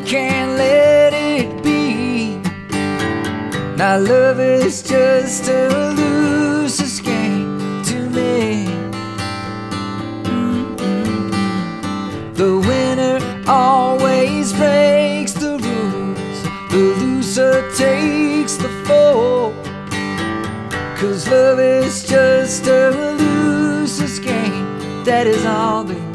can't let it be. Now love is just a loser's game to me. The winner always breaks the rules, the loser takes the fall. 'Cause love is just a loser's game, that is all that